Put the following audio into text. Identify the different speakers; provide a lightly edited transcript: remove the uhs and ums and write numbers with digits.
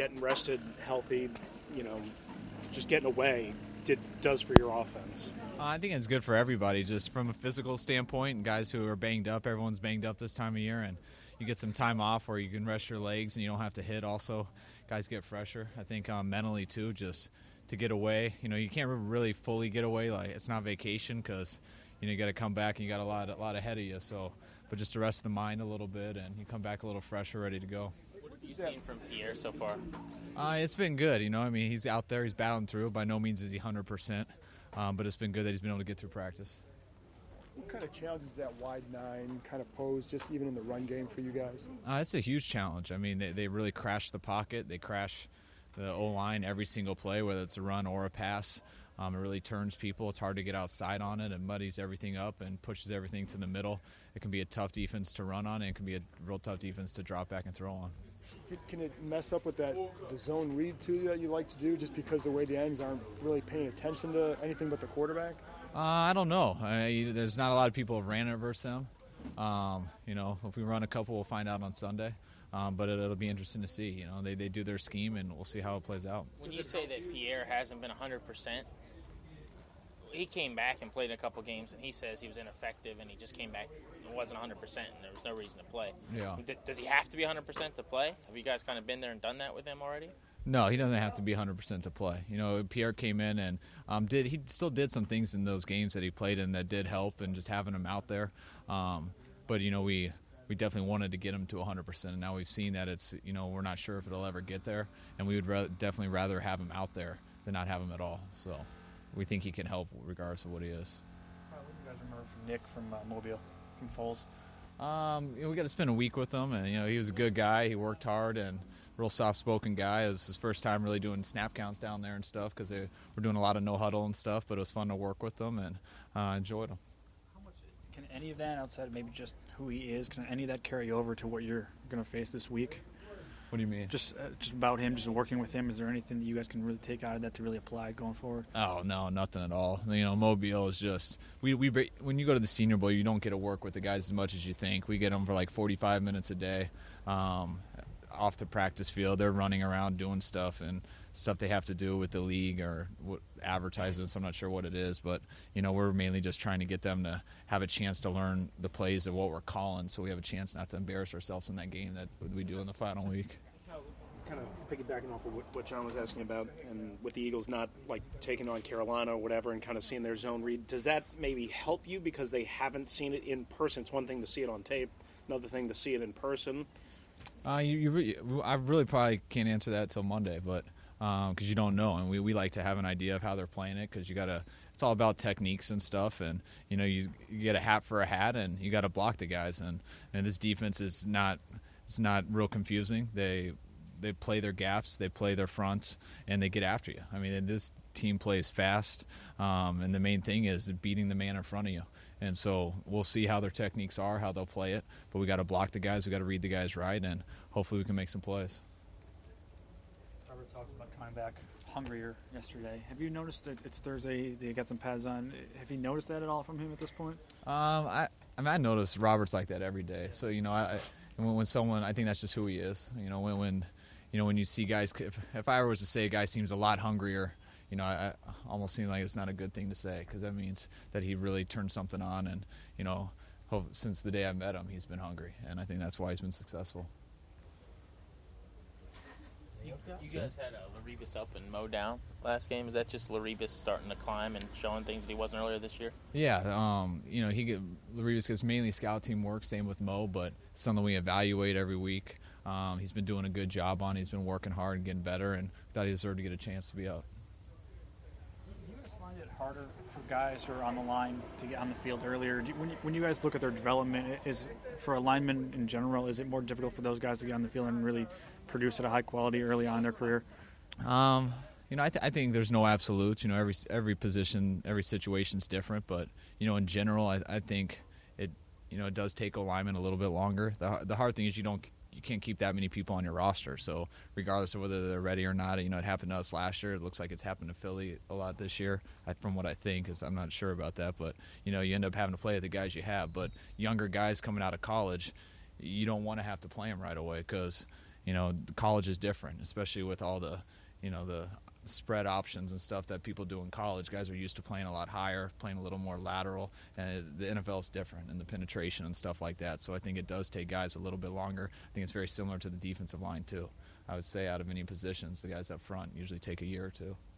Speaker 1: getting rested, healthy, just getting away does for your offense?
Speaker 2: I think it's good for everybody, just from a physical standpoint, and guys who are banged up. Everyone's banged up this time of year, and you get some time off where you can rest your legs and you don't have to hit. Also, guys get fresher. I think mentally, too, just to get away. You can't really fully get away. Like, it's not vacation because you got to come back and you got a lot ahead of you. So, but just to rest the mind a little bit, and you come back a little fresher, ready to go.
Speaker 3: What have you seen from Pierre so far?
Speaker 2: It's been good. He's out there. He's battling through. By no means is he 100%, but it's been good that he's been able to get through practice.
Speaker 4: What kind of challenge does that wide nine kind of pose, just even in the run game for you guys?
Speaker 2: It's a huge challenge. They really crash the pocket. They crash the O-line every single play, whether it's a run or a pass. It really turns people. It's hard to get outside on it and muddies everything up and pushes everything to the middle. It can be a tough defense to run on, and it can be a real tough defense to drop back and throw on.
Speaker 4: Can it mess up with the zone read, too, that you like to do, just because the way the ends aren't really paying attention to anything but the quarterback?
Speaker 2: I don't know. There's not a lot of people who ran it versus them. If we run a couple, we'll find out on Sunday. But it'll be interesting to see. They do their scheme, and we'll see how it plays out.
Speaker 3: When you say that Pierre hasn't been 100%, he came back and played a couple games, and he says he was ineffective, and he just came back and wasn't 100%, and there was no reason to play.
Speaker 2: Yeah.
Speaker 3: Does he have to be 100% to play? Have you guys kind of been there and done that with him already?
Speaker 2: No, he doesn't have to be 100% to play. Pierre came in and he still did some things in those games that he played in that did help, and just having him out there. But we definitely wanted to get him to 100%, and now we've seen that it's we're not sure if it'll ever get there, and we would definitely rather have him out there than not have him at all. So we think he can help regardless of what he is.
Speaker 5: What do you guys remember from Nick from Mobile, from Foles?
Speaker 2: We got to spend a week with him, and he was a good guy. He worked hard and real soft-spoken guy. It was his first time really doing snap counts down there and stuff because they were doing a lot of no huddle and stuff. But it was fun to work with them and enjoyed them.
Speaker 5: How much can any of that, outside of maybe just who he is, can any of that carry over to what you're going to face this week?
Speaker 2: What do you mean?
Speaker 5: Just about him, just working with him. Is there anything that you guys can really take out of that to really apply going forward?
Speaker 2: Oh, no, nothing at all. Mobile is just we when you go to the Senior Bowl, you don't get to work with the guys as much as you think. We get them for like 45 minutes a day off the practice field. They're running around doing stuff and stuff they have to do with the league or advertisements. I'm not sure what it is, but we're mainly just trying to get them to have a chance to learn the plays of what we're calling, so we have a chance not to embarrass ourselves in that game that we do in the final week.
Speaker 1: Kind of piggybacking off of what John was asking about, and with the Eagles not like taking on Carolina or whatever and kind of seeing their zone read, does that maybe help you because they haven't seen it in person? It's one thing to see it on tape, another thing to see it in person.
Speaker 2: I really probably can't answer that till Monday, but because you don't know, and we like to have an idea of how they're playing it, because it's all about techniques and stuff, and you get a hat for a hat, and you got to block the guys, and this defense is not real confusing. They play their gaps, they play their fronts, and they get after you. This team plays fast, and the main thing is beating the man in front of you. And so we'll see how their techniques are, how they'll play it, but we got to block the guys, we got to read the guys right, and hopefully we can make some plays.
Speaker 5: Robert talked about coming back hungrier yesterday. Have you noticed that it's Thursday, they got some pads on? Have you noticed that at all from him at this point?
Speaker 2: I notice Robert's like that every day. So, when someone, I think that's just who he is. When you see guys, if I was to say a guy seems a lot hungrier, I almost seem like it's not a good thing to say, because that means that he really turned something on, and since the day I met him, he's been hungry, and I think that's why he's been successful.
Speaker 3: You guys had Laribas up and Mo down last game. Is that just Laribas starting to climb and showing things that he wasn't earlier this year?
Speaker 2: Yeah, Laribas gets mainly scout team work, same with Mo, but it's something we evaluate every week. He's been doing a good job on it. He's been working hard and getting better, and thought he deserved to get a chance to be up.
Speaker 5: Do you guys find it harder for guys who are on the line to get on the field earlier? When you guys look at their development, is for a lineman in general, is it more difficult for those guys to get on the field and really produce at a high quality early on in their career?
Speaker 2: I think there's no absolutes. Every position, every situation's different, but in general, I think it does take a lineman a little bit longer. The hard thing is you can't keep that many people on your roster. So regardless of whether they're ready or not, it happened to us last year. It looks like it's happened to Philly a lot this year, from what I think, because I'm not sure about that. But, you end up having to play with the guys you have. But younger guys coming out of college, you don't want to have to play them right away, because college is different, especially with all the spread options and stuff that people do in college. Guys are used to playing a lot higher, playing a little more lateral, and the NFL is different in the penetration and stuff like that. So I think it does take guys a little bit longer. I think it's very similar to the defensive line too. I would say out of any positions, the guys up front usually take a year or two.